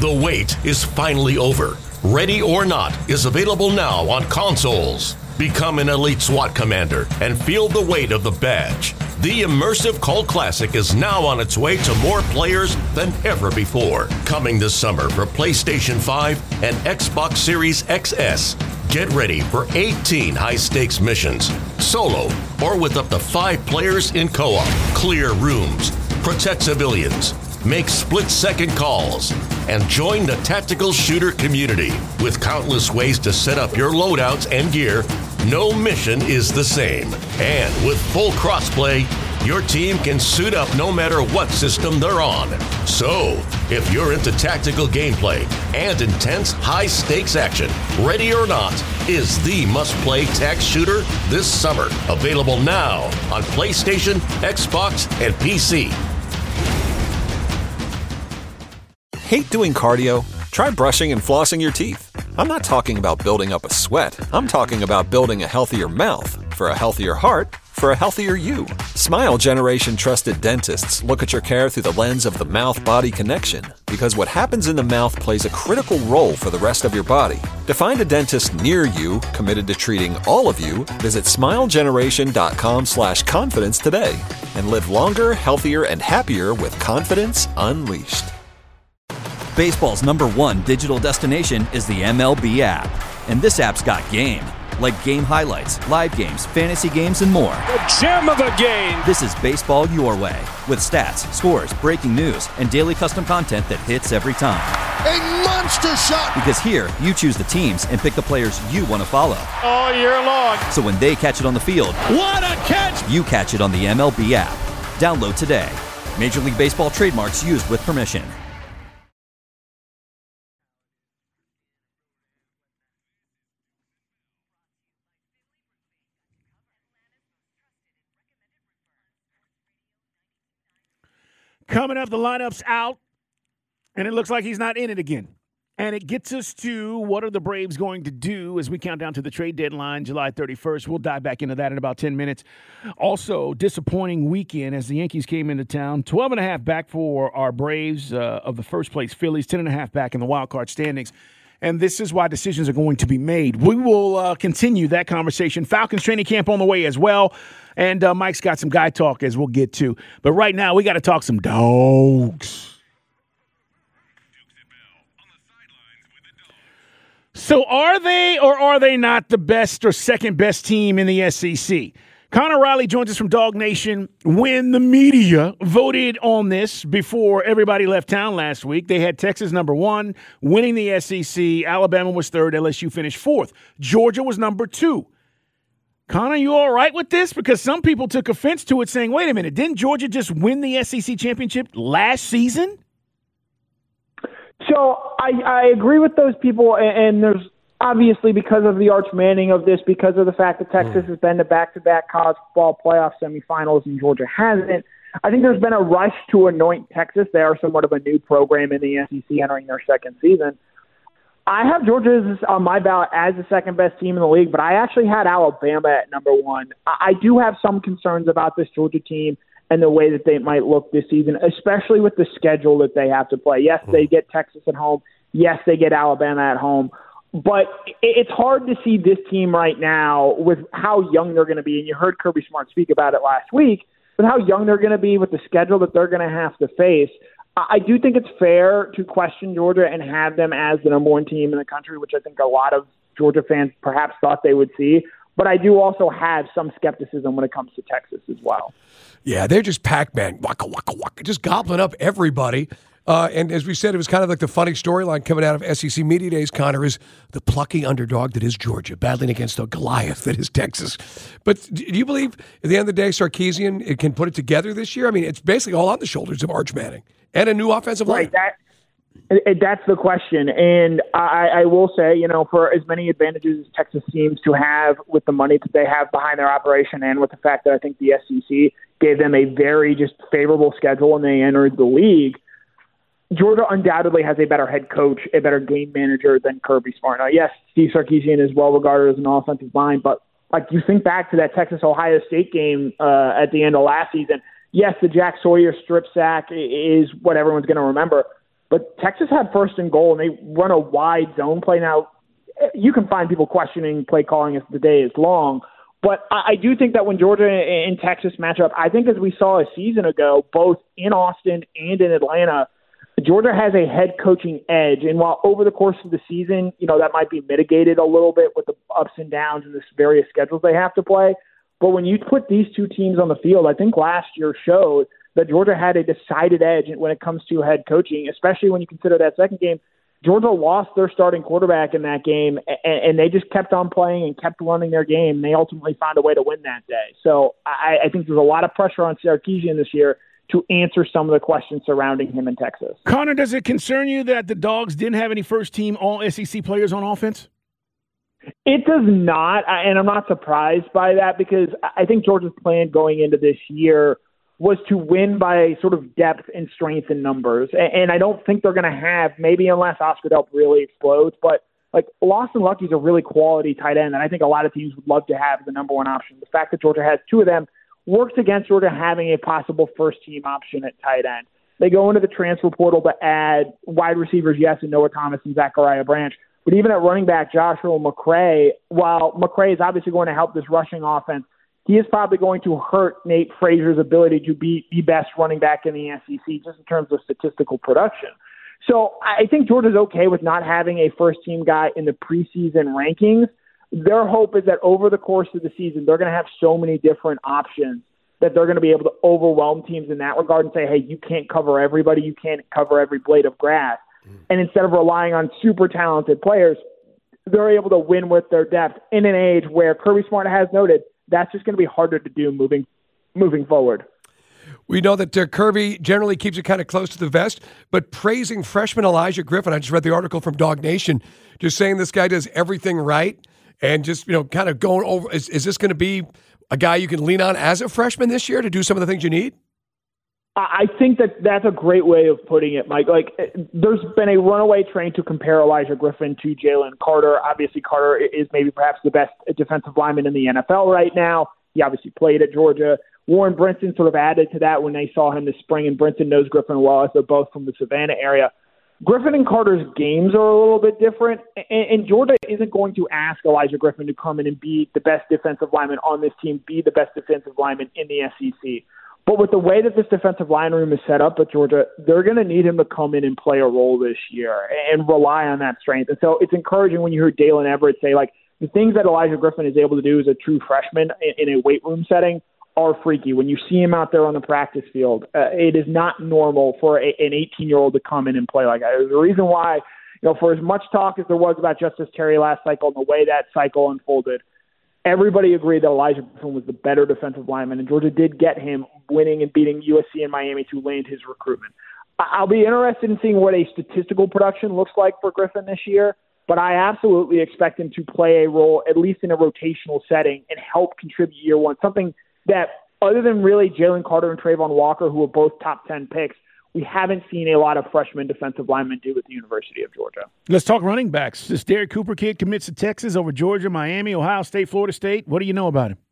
The wait is finally over. Ready or Not is available now on consoles. Become an elite SWAT commander and feel the weight of the badge. The immersive cult classic is now on its way to more players than ever before. Coming this summer for PlayStation 5 and Xbox Series XS. Get ready for 18 high-stakes missions, solo or with up to 5 players in co-op. Clear rooms, protect civilians, make split-second calls, and join the tactical shooter community. With countless ways to set up your loadouts and gear, no mission is the same. And with full crossplay, your team can suit up no matter what system they're on. So, if you're into tactical gameplay and intense high-stakes action, Ready or Not is the must-play tac shooter this summer. Available now on PlayStation, Xbox, and PC. Hate doing cardio? Try brushing and flossing your teeth. I'm not talking about building up a sweat. I'm talking about building a healthier mouth for a healthier heart for a healthier you. Smile Generation trusted dentists look at your care through the lens of the mouth-body connection, because what happens in the mouth plays a critical role for the rest of your body. To find a dentist near you committed to treating all of you, visit smilegeneration.com/confidence today and live longer, healthier, and happier with confidence unleashed. Baseball's #1 digital destination is the MLB app. And this app's got game. Like game highlights, live games, fantasy games, and more. The gem of a game! This is baseball your way. With stats, scores, breaking news, and daily custom content that hits every time. A monster shot! Because here, you choose the teams and pick the players you want to follow. All year long. So when they catch it on the field, what a catch! You catch it on the MLB app. Download today. Major League Baseball trademarks used with permission. Coming up, the lineup's out, and it looks like he's not in it again. And it gets us to what are the Braves going to do as we count down to the trade deadline, July 31st. We'll dive back into that in about 10 minutes. Also, disappointing weekend as the Yankees came into town. 12.5 back for our Braves of the first-place Phillies, 10.5 back in the wild card standings. And this is why decisions are going to be made. We will continue that conversation. Falcons training camp on the way as well. And Mike's got some guy talk as we'll get to. But right now, we got to talk some dogs. So are they or are they not the best or second best team in the SEC? Connor Riley joins us from Dog Nation. When the media voted on this before everybody left town last week, they had Texas #1, winning the SEC. Alabama was 3rd. LSU finished 4th. Georgia was #2. Connor, you all right with this? Because some people took offense to it, saying, wait a minute, didn't Georgia just win the SEC championship last season? So I agree with those people, and there's obviously because of the Arch Manning of this, because of the fact that Texas has been to back-to-back college football playoff semifinals and Georgia hasn't. I think there's been a rush to anoint Texas. They are somewhat of a new program in the SEC entering their second season. I have Georgia on my ballot as the second-best team in the league, but I actually had Alabama at #1. I do have some concerns about this Georgia team and the way that they might look this season, especially with the schedule that they have to play. Yes, they get Texas at home. Yes, they get Alabama at home. But it's hard to see this team right now with how young they're going to be. And you heard Kirby Smart speak about it last week, with how young they're going to be with the schedule that they're going to have to face. I do think it's fair to question Georgia and have them as the #1 team in the country, which I think a lot of Georgia fans perhaps thought they would see. But I do also have some skepticism when it comes to Texas as well. Yeah, they're just Pac-Man, waka, waka, waka, just gobbling up everybody. And as we said, it was kind of like the funny storyline coming out of SEC Media Days, Connor, is the plucky underdog that is Georgia, battling against the Goliath that is Texas. But do you believe, at the end of the day, Sarkisian can put it together this year? I mean, it's basically all on the shoulders of Arch Manning and a new offensive line. That's the question. And I will say, for as many advantages as Texas seems to have with the money that they have behind their operation and with the fact that I think the SEC gave them a very just favorable schedule when they entered the league, Georgia undoubtedly has a better head coach, a better game manager than Kirby Smart. Now, yes, Steve Sarkisian is well regarded as an offensive mind, but like you think back to that Texas-Ohio State game at the end of last season, yes, the Jack Sawyer strip sack is what everyone's going to remember. But Texas had first and goal, and they run a wide zone play. Now, you can find people questioning play calling as the day is long, but I do think that when Georgia and Texas match up, I think as we saw a season ago, both in Austin and in Atlanta, Georgia has a head coaching edge. And while over the course of the season, that might be mitigated a little bit with the ups and downs and the various schedules they have to play, but when you put these two teams on the field, I think last year showed that Georgia had a decided edge when it comes to head coaching, especially when you consider that second game. Georgia lost their starting quarterback in that game, and they just kept on playing and kept running their game. They ultimately found a way to win that day. So I think there's a lot of pressure on Sarkisian this year to answer some of the questions surrounding him in Texas. Connor, does it concern you that the Dogs didn't have any first-team All-SEC players on offense? It does not, and I'm not surprised by that because I think Georgia's plan going into this year was to win by sort of depth and strength in numbers. And I don't think they're going to have, maybe unless Oscar Delp really explodes, but like Lawson Lucky's a really quality tight end, and I think a lot of teams would love to have the number one option. The fact that Georgia has two of them works against Georgia having a possible first-team option at tight end. They go into the transfer portal to add wide receivers, yes, and Noah Thomas and Zachariah Branch. But even at running back, Joshua McCray, while McCray is obviously going to help this rushing offense, he is probably going to hurt Nate Frazier's ability to be the best running back in the SEC just in terms of statistical production. So I think Georgia's okay with not having a first-team guy in the preseason rankings. Their hope is that over the course of the season, they're going to have so many different options that they're going to be able to overwhelm teams in that regard and say, hey, you can't cover everybody. You can't cover every blade of grass. And instead of relying on super talented players, they're able to win with their depth in an age where Kirby Smart has noted that's just going to be harder to do moving forward. We know that Kirby generally keeps it kind of close to the vest, but praising freshman Elijah Griffin, I just read the article from Dog Nation, just saying this guy does everything right and just, kind of going over. Is this going to be a guy you can lean on as a freshman this year to do some of the things you need? I think that's a great way of putting it, Mike. Like, there's been a runaway train to compare Elijah Griffin to Jalen Carter. Obviously, Carter is maybe perhaps the best defensive lineman in the NFL right now. He obviously played at Georgia. Warren Brinson sort of added to that when they saw him this spring, and Brinson knows Griffin well as they're both from the Savannah area. Griffin and Carter's games are a little bit different, and Georgia isn't going to ask Elijah Griffin to come in and be the best defensive lineman on this team, be the best defensive lineman in the SEC. But with the way that this defensive line room is set up at Georgia, they're going to need him to come in and play a role this year and rely on that strength. And so it's encouraging when you hear Dalen Everett say, like, the things that Elijah Griffin is able to do as a true freshman in a weight room setting are freaky. When you see him out there on the practice field, it is not normal for an 18-year-old to come in and play like that. There's a reason why, for as much talk as there was about Justice Terry last cycle and the way that cycle unfolded, everybody agreed that Elijah Griffin was the better defensive lineman, and Georgia did get him winning and beating USC and Miami to land his recruitment. I'll be interested in seeing what a statistical production looks like for Griffin this year, but I absolutely expect him to play a role, at least in a rotational setting, and help contribute year one, something that other than really Jalen Carter and Trayvon Walker, who are both top 10 picks, we haven't seen a lot of freshman defensive linemen do at the University of Georgia. Let's talk running backs. This Derek Cooper kid commits to Texas over Georgia, Miami, Ohio State, Florida State. What do you know about him?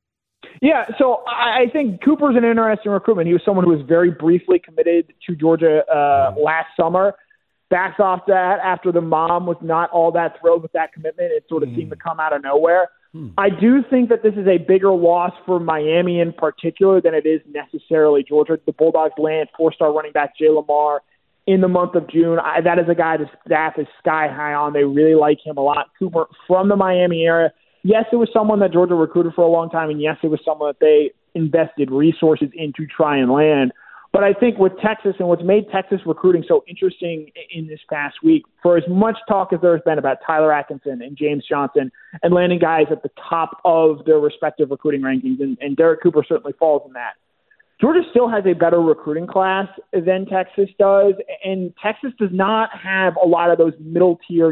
Yeah, so I think Cooper's an interesting recruitment. He was someone who was very briefly committed to Georgia last summer. Backs off that after the mom was not all that thrilled with that commitment. It sort of seemed to come out of nowhere. I do think that this is a bigger loss for Miami in particular than it is necessarily Georgia. The Bulldogs land four-star running back Jay Lamar in the month of June. That is a guy the staff is sky high on. They really like him a lot. Cooper from the Miami area. Yes, it was someone that Georgia recruited for a long time, and yes, it was someone that they invested resources in to try and land. But I think with Texas and what's made Texas recruiting so interesting in this past week, for as much talk as there has been about Tyler Atkinson and James Johnson and landing guys at the top of their respective recruiting rankings, and Derek Cooper certainly falls in that, Georgia still has a better recruiting class than Texas does, and Texas does not have a lot of those middle tier,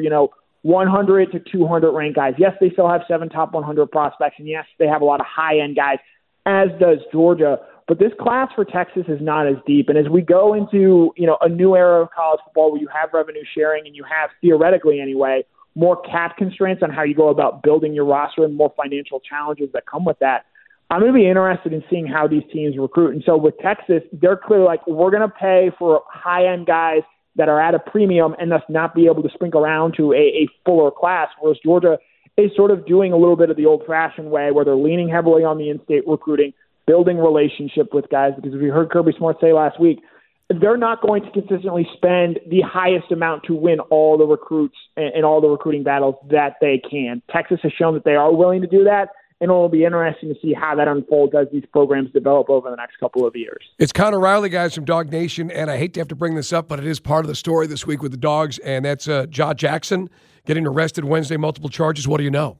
100 to 200 ranked guys. Yes, they still have 7 top 100 prospects, and yes, they have a lot of high-end guys, as does Georgia. But this class for Texas is not as deep. And as we go into, a new era of college football where you have revenue sharing and you have, theoretically anyway, more cap constraints on how you go about building your roster and more financial challenges that come with that, I'm going to be interested in seeing how these teams recruit. And so with Texas, they're clearly like, we're going to pay for high-end guys that are at a premium and thus not be able to sprinkle around to a fuller class, whereas Georgia is sort of doing a little bit of the old-fashioned way where they're leaning heavily on the in-state recruiting, building relationship with guys, because as we heard Kirby Smart say last week, they're not going to consistently spend the highest amount to win all the recruits and all the recruiting battles that they can. Texas has shown that they are willing to do that, and it will be interesting to see how that unfolds as these programs develop over the next couple of years. It's Connor Riley, guys, from Dog Nation, and I hate to have to bring this up, but it is part of the story this week with the Dogs, and that's Jaw Jackson getting arrested Wednesday, multiple charges. What do you know?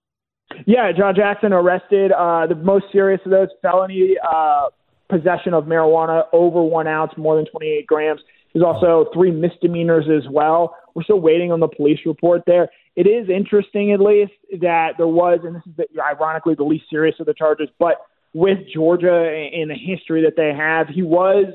Yeah, Jaw Jackson arrested. The most serious of those, felony possession of marijuana over 1 ounce, more than 28 grams. There's also 3 misdemeanors as well. We're still waiting on the police report there. It is interesting, at least, that there was, and this is ironically the least serious of the charges, but with Georgia in the history that they have, he was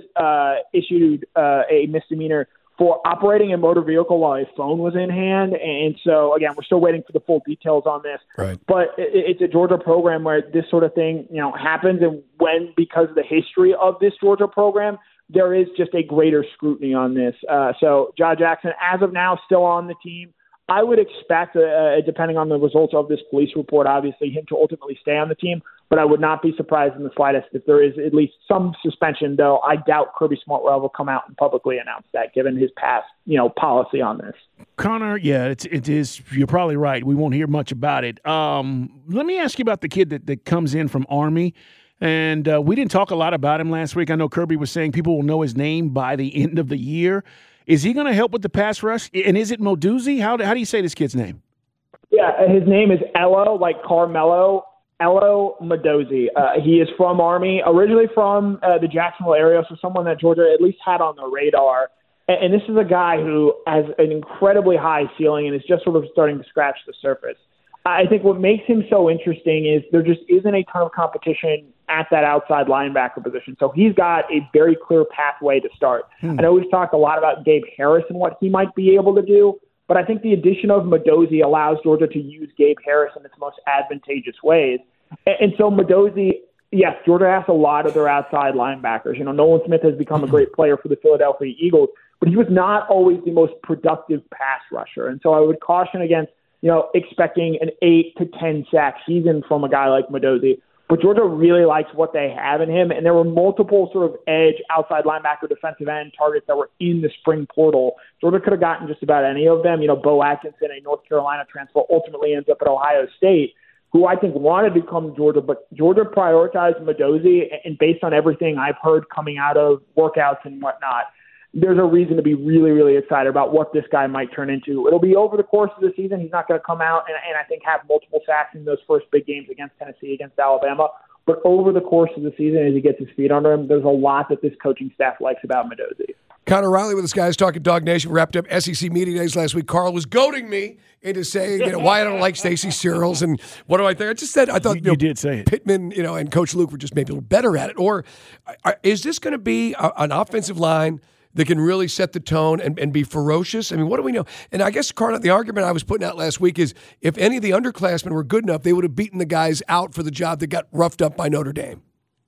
issued a misdemeanor for operating a motor vehicle while his phone was in hand. And so, again, we're still waiting for the full details on this. Right. But it's a Georgia program where this sort of thing, happens. And when, because of the history of this Georgia program, there is just a greater scrutiny on this. So Jaw Jackson, as of now, still on the team. I would expect, depending on the results of this police report, obviously, him to ultimately stay on the team. But I would not be surprised in the slightest if there is at least some suspension, though I doubt Kirby Smart will come out and publicly announce that, given his past, policy on this. Connor, yeah, it is. You're probably right. We won't hear much about it. Let me ask you about the kid that comes in from Army. And we didn't talk a lot about him last week. I know Kirby was saying people will know his name by the end of the year. Is he going to help with the pass rush? And is it Moduzzi? How do you say this kid's name? Yeah, his name is Elo, like Carmelo. Elo Moduzzi. He is from Army, originally from the Jacksonville area, so someone that Georgia at least had on the radar. And this is a guy who has an incredibly high ceiling and is just sort of starting to scratch the surface. I think what makes him so interesting is there just isn't a ton of competition at that outside linebacker position. So he's got a very clear pathway to start. I know we've talked a lot about Gabe Harris and what he might be able to do, but I think the addition of Moduzzi allows Georgia to use Gabe Harris in its most advantageous ways. And so Moduzzi, yes, Georgia has a lot of their outside linebackers. Nolan Smith has become a great player for the Philadelphia Eagles, but he was not always the most productive pass rusher. And so I would caution against, expecting an 8 to 10 sack season from a guy like Moduzzi. But Georgia really likes what they have in him, and there were multiple sort of edge, outside linebacker, defensive end targets that were in the spring portal. Georgia could have gotten just about any of them. Bo Atkinson, a North Carolina transfer, ultimately ends up at Ohio State, who I think wanted to come to Georgia, but Georgia prioritized Moduzzi, and based on everything I've heard coming out of workouts and whatnot, there's a reason to be really, really excited about what this guy might turn into. It'll be over the course of the season. He's not going to come out and I think have multiple sacks in those first big games against Tennessee, against Alabama. But over the course of the season, as he gets his feet under him, there's a lot that this coaching staff likes about Moduzzi. Connor Riley with us, guys, talking Dog Nation. We wrapped up SEC Media Days last week. Carl was goading me into saying, why I don't like Stacey Searles and what do I think? I just said, I thought you did say it. Pittman, and Coach Luke were just maybe a little better at it. Or is this going to be an offensive line that can really set the tone and be ferocious? I mean, what do we know? And I guess, Carl, the argument I was putting out last week is if any of the underclassmen were good enough, they would have beaten the guys out for the job that got roughed up by Notre Dame.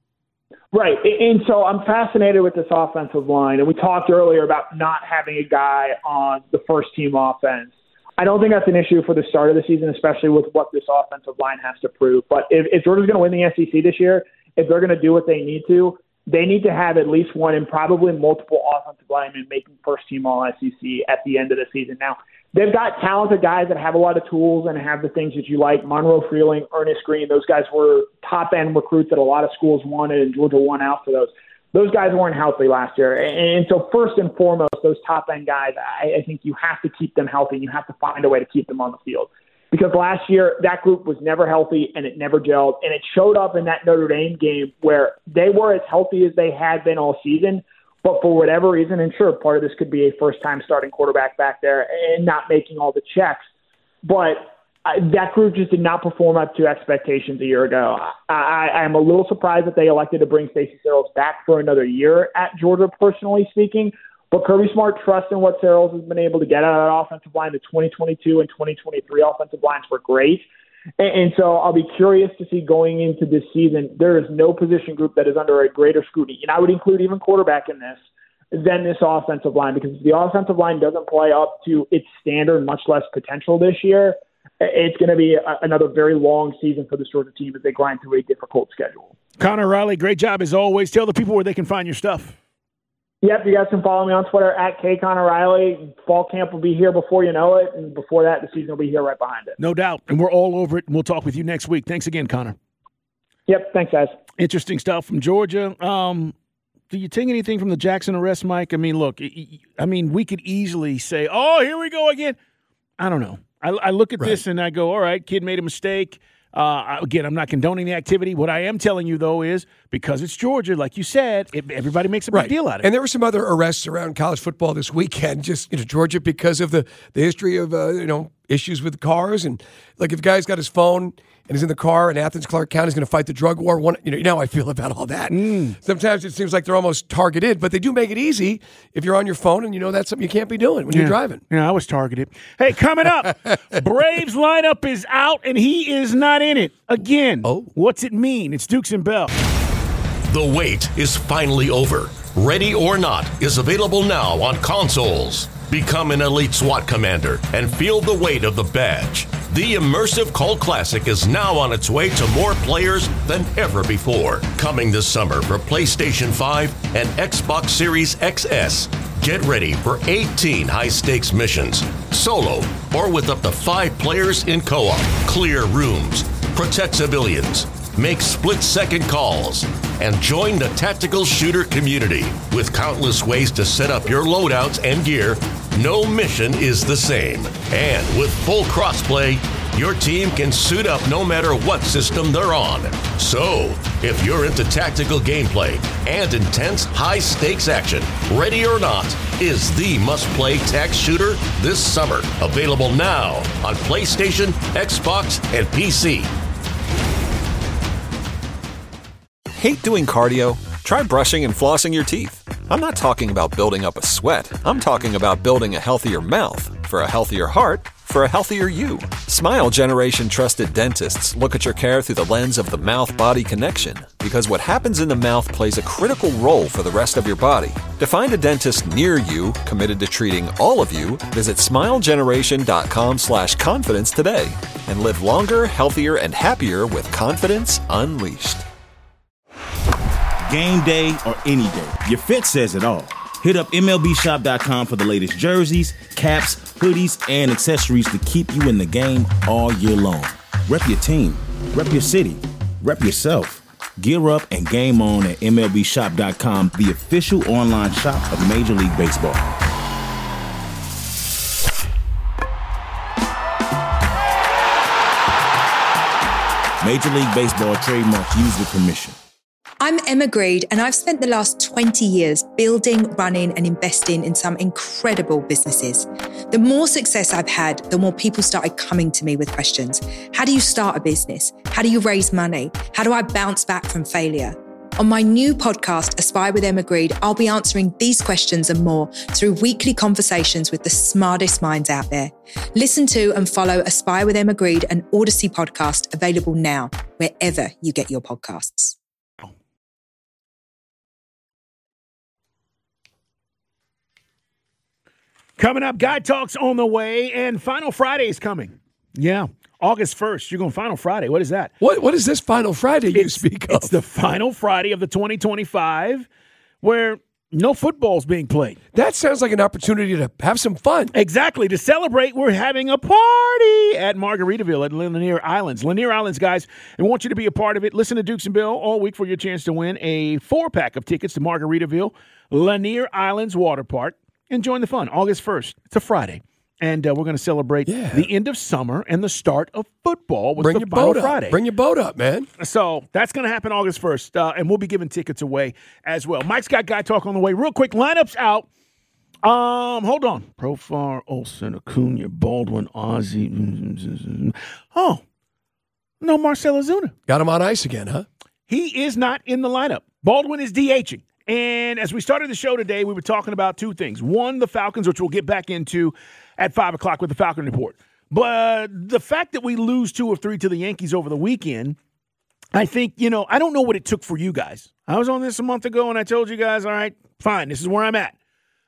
Right. And so I'm fascinated with this offensive line. And we talked earlier about not having a guy on the first-team offense. I don't think that's an issue for the start of the season, especially with what this offensive line has to prove. But if Georgia's going to win the SEC this year, if they're going to do what they need to have at least one and probably multiple offensive linemen making first-team All-SEC at the end of the season. Now, they've got talented guys that have a lot of tools and have the things that you like. Monroe Freeling, Ernest Green, those guys were top-end recruits that a lot of schools wanted, and Georgia won out for those. Those guys weren't healthy last year. And so first and foremost, those top-end guys, I think you have to keep them healthy, and you have to find a way to keep them on the field. Because last year, that group was never healthy, and it never gelled. And it showed up in that Notre Dame game where they were as healthy as they had been all season. But for whatever reason, and sure, part of this could be a first-time starting quarterback back there and not making all the checks. But that group just did not perform up to expectations a year ago. I'm a little surprised that they elected to bring Stacey Searles back for another year at Georgia, personally speaking. But Kirby Smart trusts in what Searles has been able to get out of that offensive line. The 2022 and 2023 offensive lines were great. And so I'll be curious to see going into this season, there is no position group that is under a greater scrutiny. And I would include even quarterback in this than this offensive line, because if the offensive line doesn't play up to its standard, much less potential this year, it's going to be another very long season for this Georgia team as they grind through a difficult schedule. Connor Riley, great job as always. Tell the people where they can find your stuff. Yep, you guys can follow me on Twitter at @KConnorRiley. Fall camp will be here before you know it, and before that, the season will be here right behind it. No doubt, and we're all over it, and we'll talk with you next week. Thanks again, Connor. Yep, thanks, guys. Interesting stuff from Georgia. Do you take anything from the Jackson arrest, Mike? I mean, look, we could easily say, oh, here we go again. I don't know. I look at this and I go, all right, kid made a mistake. Again, I'm not condoning the activity. What I am telling you, though, is because it's Georgia, like you said, everybody makes a big deal out of it. And there were some other arrests around college football this weekend, just Georgia, because of the history of issues with cars. And like if a guy's got his phone and he's in the car and Athens Clark County is going to fight the drug war, you know how I feel about all that. Sometimes it seems like they're almost targeted, but they do make it easy if you're on your phone and you know that's something you can't be doing when you're driving. Yeah, I was targeted. Hey, coming up, Braves lineup is out and he is not in it again. Oh. What's it mean? It's Dukes and Bell. The wait is finally over. Ready or Not is available now on consoles. Become an elite SWAT commander and feel the weight of the badge. The immersive Cult Classic is now on its way to more players than ever before. Coming this summer for PlayStation 5 and Xbox Series XS. Get ready for 18 high-stakes missions, solo or with up to 5 players in co-op. Clear rooms, protect civilians, make split-second calls, and join the tactical shooter community. With countless ways to set up your loadouts and gear, no mission is the same. And with full crossplay, your team can suit up no matter what system they're on. So, if you're into tactical gameplay and intense high-stakes action, Ready or Not is the must-play tac shooter this summer. Available now on PlayStation, Xbox, and PC. Hate doing cardio? Try brushing and flossing your teeth. I'm not talking about building up a sweat. I'm talking about building a healthier mouth for a healthier heart for a healthier you. Smile Generation trusted dentists look at your care through the lens of the mouth-body connection, because what happens in the mouth plays a critical role for the rest of your body. To find a dentist near you committed to treating all of you, visit smilegeneration.com/confidence today and live longer, healthier, and happier with confidence unleashed. Game day or any day, your fit says it all. Hit up MLBshop.com for the latest jerseys, caps, hoodies, and accessories to keep you in the game all year long. Rep your team, rep your city, rep yourself. Gear up and game on at MLBshop.com, the official online shop of Major League Baseball. Major League Baseball trademark used with permission. I'm Emma Greed, and I've spent the last 20 years building, running, and investing in some incredible businesses. The more success I've had, the more people started coming to me with questions. How do you start a business? How do you raise money? How do I bounce back from failure? On my new podcast, Aspire with Emma Greed, I'll be answering these questions and more through weekly conversations with the smartest minds out there. Listen to and follow Aspire with Emma Greed, an Odyssey podcast, available now, wherever you get your podcasts. Coming up, Guy Talks on the way, and Final Friday is coming. Yeah, August 1st. You're going Final Friday. What is that? What is this Final Friday you speak of? It's the final Friday of the 2025 where no football's being played. That sounds like an opportunity to have some fun. Exactly. To celebrate, we're having a party at Margaritaville at Lanier Islands. Lanier Islands, guys, I want you to be a part of it. Listen to Dukes and Bill all week for your chance to win a 4-pack of tickets to Margaritaville, Lanier Islands Water Park. And join the fun, August 1st. It's a Friday. And we're going to celebrate the end of summer and the start of football with the Final Friday. Bring your boat up, man. So that's going to happen August 1st. And we'll be giving tickets away as well. Mike's got Guy Talk on the way. Real quick, lineups out. Hold on. Profar, Olsen, Acuna, Baldwin, Ozzie. Oh, no Marcell Ozuna. Got him on ice again, huh? He is not in the lineup. Baldwin is DHing. And as we started the show today, we were talking about two things. One, the Falcons, which we'll get back into at 5 o'clock with the Falcon Report. But the fact that we lose 2 of 3 to the Yankees over the weekend, I think, I don't know what it took for you guys. I was on this a month ago, and I told you guys, all right, fine, this is where I'm at.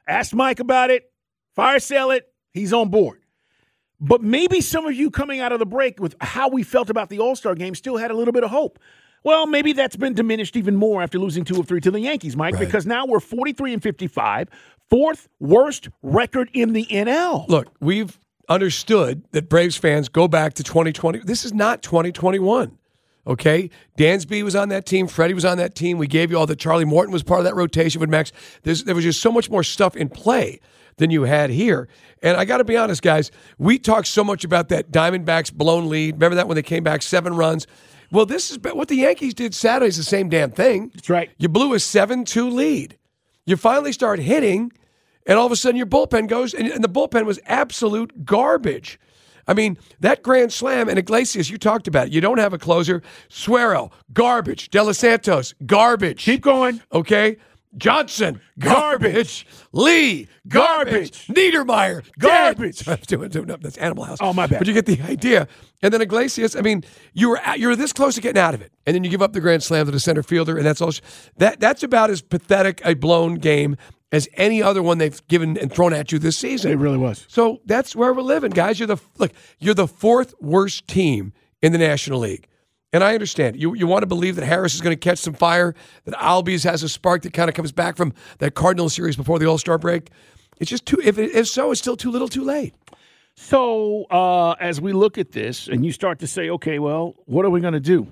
Asked Mike about it. Fire sale it. He's on board. But maybe some of you coming out of the break with how we felt about the All-Star game still had a little bit of hope. Well, maybe that's been diminished even more after losing 2 of 3 to the Yankees, Mike, because now we're 43-55, fourth worst record in the NL. Look, we've understood that Braves fans go back to 2020. This is not 2021, okay? Dansby was on that team. Freddie was on that team. We gave you all that. Charlie Morton was part of that rotation with Max. There was just so much more stuff in play than you had here. And I got to be honest, guys, we talked so much about that Diamondbacks blown lead. Remember that when they came back 7 runs? Well, this is what the Yankees did Saturday is the same damn thing. That's right. You blew a 7-2 lead. You finally start hitting, and all of a sudden your bullpen goes, and the bullpen was absolute garbage. I mean, that grand slam, and Iglesias, you talked about it. You don't have a closer. Suero, garbage. De Los Santos, garbage. Keep going. Okay? Johnson, garbage. Lee, garbage. Niedermeyer, garbage. I was doing that's Animal House. Oh, my bad. But you get the idea. And then Iglesias, I mean, you were this close to getting out of it. And then you give up the grand slam to the center fielder, and that's all. That's about as pathetic a blown game as any other one they've given and thrown at you this season. It really was. So that's where we're living, guys. You're the fourth worst team in the National League. And I understand. You want to believe that Harris is going to catch some fire, that Albies has a spark that kind of comes back from that Cardinals series before the All-Star break. It's just if so, it's still too little too late. So as we look at this and you start to say, okay, well, what are we going to do?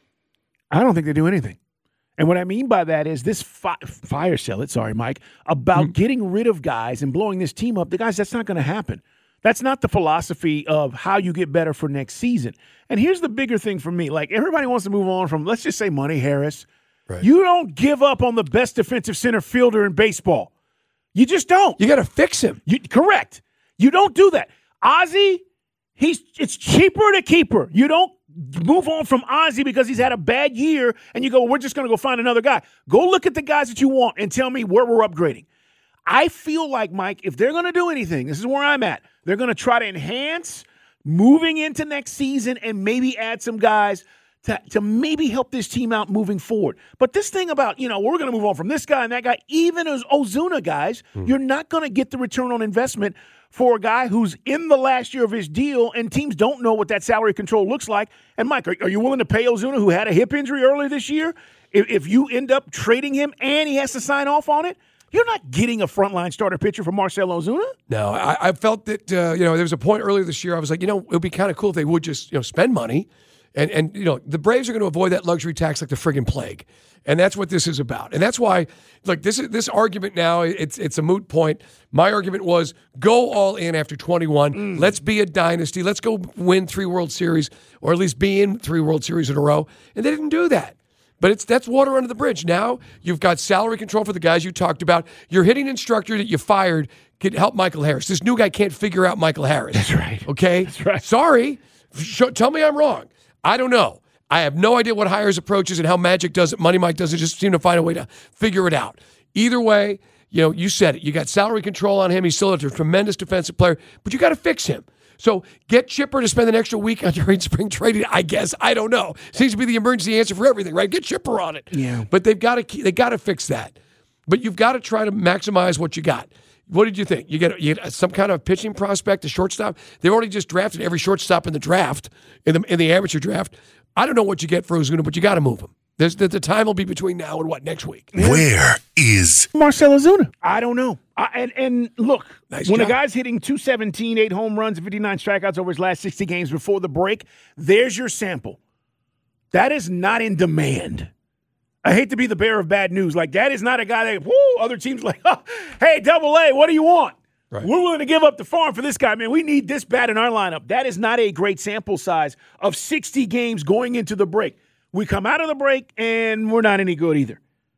I don't think they do anything. And what I mean by that is this fire sale it, sorry, Mike, about getting rid of guys and blowing this team up. The guys, that's not going to happen. That's not the philosophy of how you get better for next season. And here's the bigger thing for me. Like, everybody wants to move on from, let's just say, Money Harris. Right. You don't give up on the best defensive center fielder in baseball. You just don't. You got to fix him. Correct. You don't do that. Ozzie, it's cheaper to keep her. You don't move on from Ozzie because he's had a bad year, and you go, we're just going to go find another guy. Go look at the guys that you want and tell me where we're upgrading. I feel like, Mike, if they're going to do anything, this is where I'm at. They're going to try to enhance moving into next season and maybe add some guys to maybe help this team out moving forward. But this thing about, we're going to move on from this guy and that guy, even as Ozuna guys, you're not going to get the return on investment for a guy who's in the last year of his deal, and teams don't know what that salary control looks like. And, Mike, are you willing to pay Ozuna, who had a hip injury earlier this year, if you end up trading him and he has to sign off on it? You're not getting a frontline starter pitcher from Marcell Ozuna. No, I felt that, there was a point earlier this year I was like, it would be kind of cool if they would just, spend money. And the Braves are going to avoid that luxury tax like the friggin' plague. And that's what this is about. And that's why, this argument now, it's a moot point. My argument was go all in after 21. Let's be a dynasty. Let's go win 3 World Series, or at least be in 3 World Series in a row. And they didn't do that. But that's water under the bridge. Now you've got salary control for the guys you talked about. Your hitting instructor that you fired could help Michael Harris. This new guy can't figure out Michael Harris. That's right. Okay? That's right. Sorry. Tell me I'm wrong. I don't know. I have no idea what Hires approach is and how Magic does it. Money Mike doesn't just seem to find a way to figure it out. Either way, you said it. You got salary control on him. He's still a tremendous defensive player, but you got to fix him. So get Chipper to spend an extra week on during spring trading, I guess. I don't know. Seems to be the emergency answer for everything, right? Get Chipper on it. Yeah. But they got to fix that. But you've got to try to maximize what you got. What did you think? You get some kind of pitching prospect, a shortstop. They've already just drafted every shortstop in the draft, in the amateur draft. I don't know what you get for Ozuna, but you got to move him. The time will be between now and next week. Where is Marcell Ozuna? I don't know. And look, nice when job. a guy's hitting 217, 8 home runs, and 59 strikeouts over his last 60 games before the break, there's your sample. That is not in demand. I hate to be the bearer of bad news. That is not a guy that, other teams hey, Double-A, what do you want? Right. We're willing to give up the farm for this guy, man. We need this bat in our lineup. That is not a great sample size of 60 games going into the break. We come out of the break, and we're not any good either.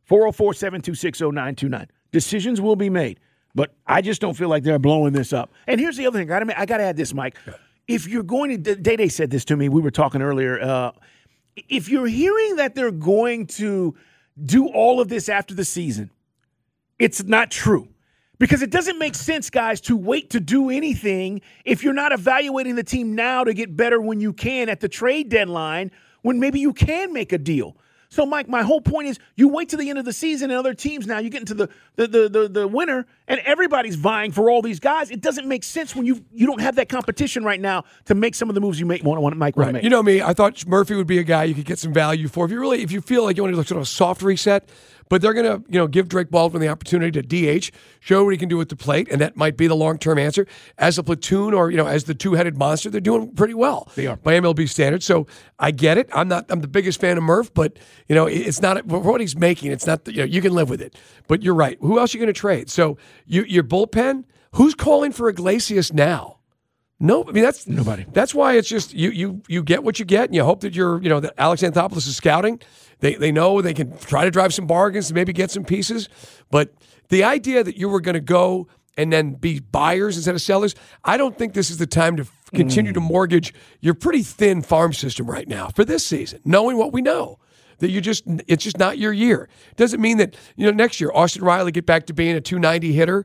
404-726-0929. Decisions will be made, but I just don't feel like they're blowing this up. And here's the other thing. I got to add this, Mike. Yeah. If you're going to – Day said this to me. We were talking earlier. If you're hearing that they're going to do all of this after the season, it's not true. Because it doesn't make sense, guys, to wait to do anything if you're not evaluating the team now to get better when you can at the trade deadline, when maybe you can make a deal. So, Mike, my whole point is you wait to the end of the season and other teams now, you get into the winter and everybody's vying for all these guys. It doesn't make sense when you don't have that competition right now to make some of the moves you might want to make. You know me, I thought Murphy would be a guy you could get some value for. If you feel like you want to do sort of a soft reset, but they're going to give Drake Baldwin the opportunity to DH, show what he can do at the plate, and that might be the long-term answer. As a platoon or as the two-headed monster, they're doing pretty well. They are. By MLB standards. So I get it. I'm the biggest fan of Murph, but it's not for what he's making. It's not you can live with it. But you're right. Who else are you going to trade? So your bullpen. Who's calling for Iglesias now? No, I mean that's nobody. That's why it's just you get what you get, and you hope that that Alex Anthopoulos is scouting. They know they can try to drive some bargains and maybe get some pieces. But the idea that you were going to go and then be buyers instead of sellers, I don't think this is the time to continue to mortgage your pretty thin farm system right now for this season, knowing what we know. That it's just not your year. Doesn't mean that next year Austin Riley get back to being a 290 hitter.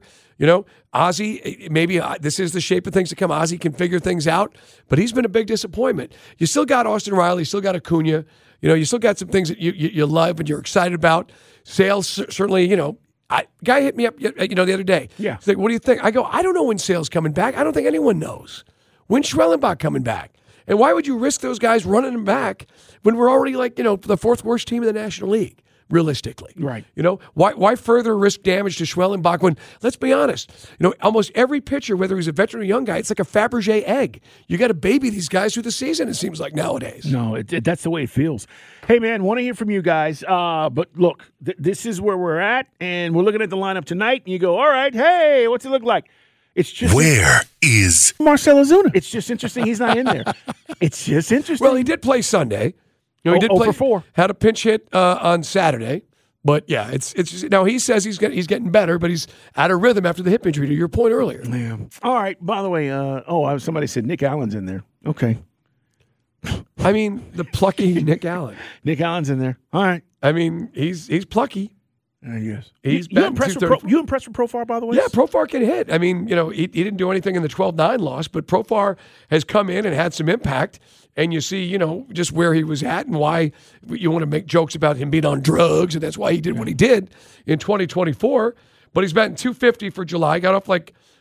Ozzie, maybe this is the shape of things to come. Ozzie can figure things out, but he's been a big disappointment. You still got Austin Riley, you still got Acuna. You still got some things that you love and you're excited about. Sales certainly. Guy hit me up the other day. Yeah, he's like, "What do you think?" I go, "I don't know when Sales coming back. I don't think anyone knows when Schwellenbach coming back." And why would you risk those guys running them back when we're already the fourth worst team in the National League, realistically? Right. Why further risk damage to Schwellenbach when, let's be honest, almost every pitcher, whether he's a veteran or young guy, it's like a Fabergé egg. You got to baby these guys through the season, it seems like nowadays. No, that's the way it feels. Hey, man, want to hear from you guys. But look, this is where we're at, and we're looking at the lineup tonight, and you go, all right, hey, what's it look like? It's just where is Marcell Ozuna? It's just interesting he's not in there. It's just interesting. Well, he did play Sunday. He did play for 4. Had a pinch hit on Saturday. But yeah, it's just, now he says he's getting better, but he's out of rhythm after the hip injury. To your point earlier. Yeah. All right. By the way, somebody said Nick Allen's in there. Okay. I mean, the plucky Nick Allen. Nick Allen's in there. All right. I mean, he's plucky. Yes. He's you impressed with Profar, by the way? Yeah, Profar can hit. I mean, he didn't do anything in the 12-9 loss, but Profar has come in and had some impact. And you see, just where he was at and why you want to make jokes about him being on drugs, and that's why he did what he did in 2024. But he's batting .250 for July. Got off